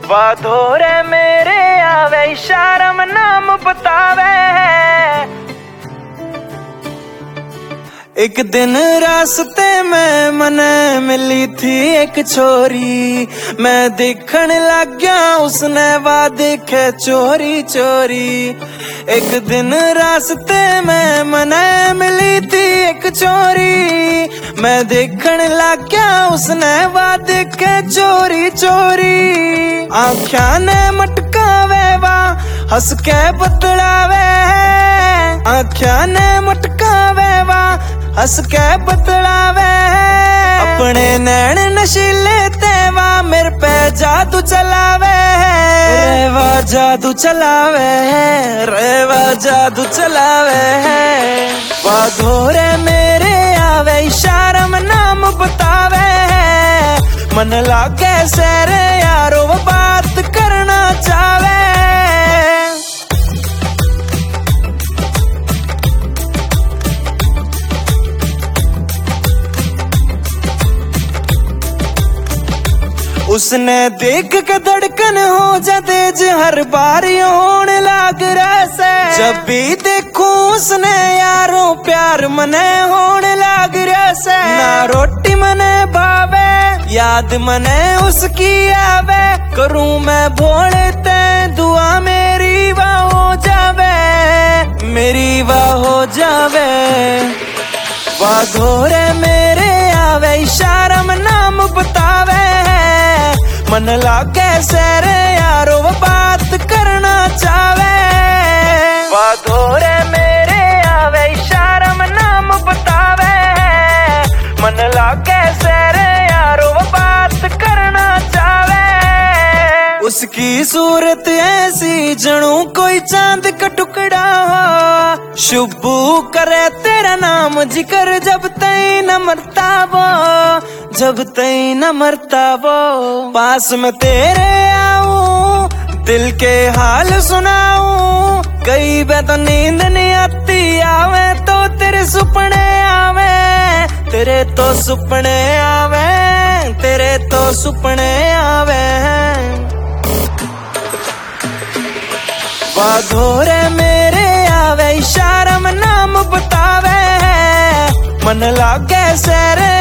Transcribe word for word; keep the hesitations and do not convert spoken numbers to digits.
वाधोरे मेरे आवे शर्म नाम बतावे। एक दिन रास्ते में मने मिली थी एक छोरी, मैं देखने लग गया उसने वा देखे चोरी चोरी। एक दिन रास्ते में मने मिली थी एक छोरी, मैं देखने लग गया उसने वा देखे चोरी चोरी। आँखियां ने मटकावे वा हंस के बतलावे, आँखियां ने मटकावे वा हंस के बतलावे। अपने नैन नशीले तेवा मेरे पे जादू चलावे, रेवा जादू चलावे, रेवा जादू चलावे। वाधोरे मेरे आवे शर्म नाम बतावे, मन लागे सैर यारो वो बात करना चावे। उसने देख के धड़कन हो जा तेज हर बार होने लाग रहा। जब भी देखूं उसने यारों प्यार मने होने लाग रहा। ना रोटी मने भावे याद मने उसकी आवे, करूं मैं भोले ते दुआ मेरी वाह हो जावे, मेरी वाह हो जावे। वाधोरे मेरे आवे शर्म नाम बतावे, मन लागे सैर यारो वो बात करना चावे। वाधोरे मेरे आवे शर्म नाम बतावे, मन लागे सैर यारो वो बात करना चावे। उसकी सूरत ऐसी जनू कोई चांद का टुकड़ा हो, शुभू करे तेरा नाम जिक्र जब तई न मरता वो, जब तई न मरता वो। पास में तेरे आऊं दिल के हाल सुनाऊं, कई बार तो नींद नहीं आती आवे तो तेरे सुपने आवे, तेरे तो सुपने आवे, तेरे तो सुपने आवे। वाधोरे मेरे आवे शर्म नाम बतावे, मन लागे सैर